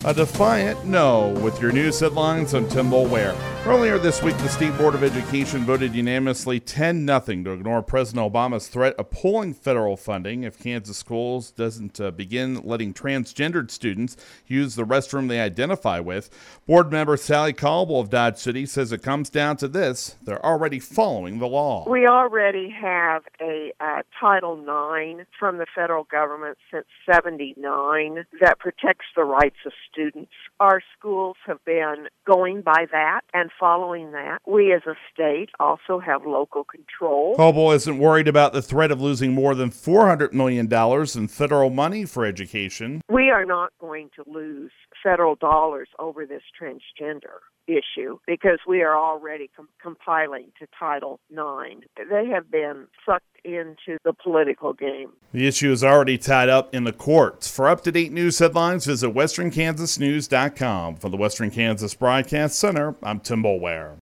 A defiant no with your news headlines. I'm Tim Mulware. Earlier this week, the State Board of Education voted unanimously 10-0 to ignore President Obama's threat of pulling federal funding if Kansas schools doesn't begin letting transgendered students use the restroom they identify with. Board member Sally Caldwell of Dodge City says it comes down to this: they're already following the law. We already have a Title IX from the federal government since '79 that protects the rights of students. Our schools have been going by that and following that. We as a state also have local control. Caldwell isn't worried about the threat of losing more than $400 million in federal money for education. We are not going to lose federal dollars over this transgender issue because we are already compiling to Title IX. They have been sucked into the political game. The issue is already tied up in the courts. For up-to-date news headlines, visit westernkansasnews.com. For the Western Kansas Broadcast Center, I'm Tim Mulware.